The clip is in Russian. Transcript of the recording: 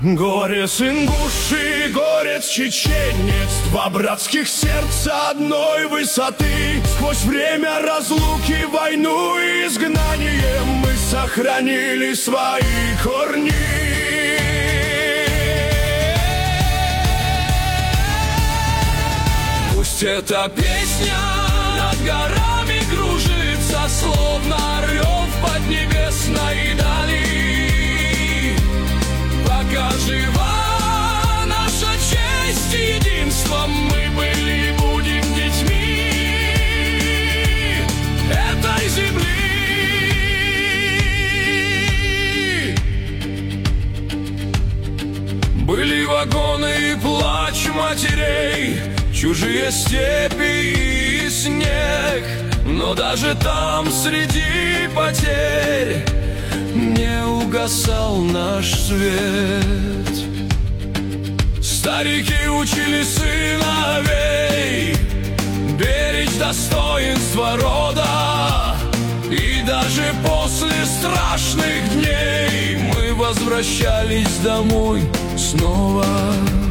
Горец ингуши, горец чеченец, два братских сердца одной высоты. Сквозь время разлуки, войну и изгнание мы сохранили свои корни. Пусть эта песня над горами кружится, словно орел в поднебесной дали. Пока жива наша честь и единство, мы были и будем детьми этой земли. Были вагоны и плач матерей, чужие степи и снег, но даже там среди потерь не угасал наш свет. Старики учили сыновей беречь достоинство рода, и даже после страшных дней мы возвращались домой снова.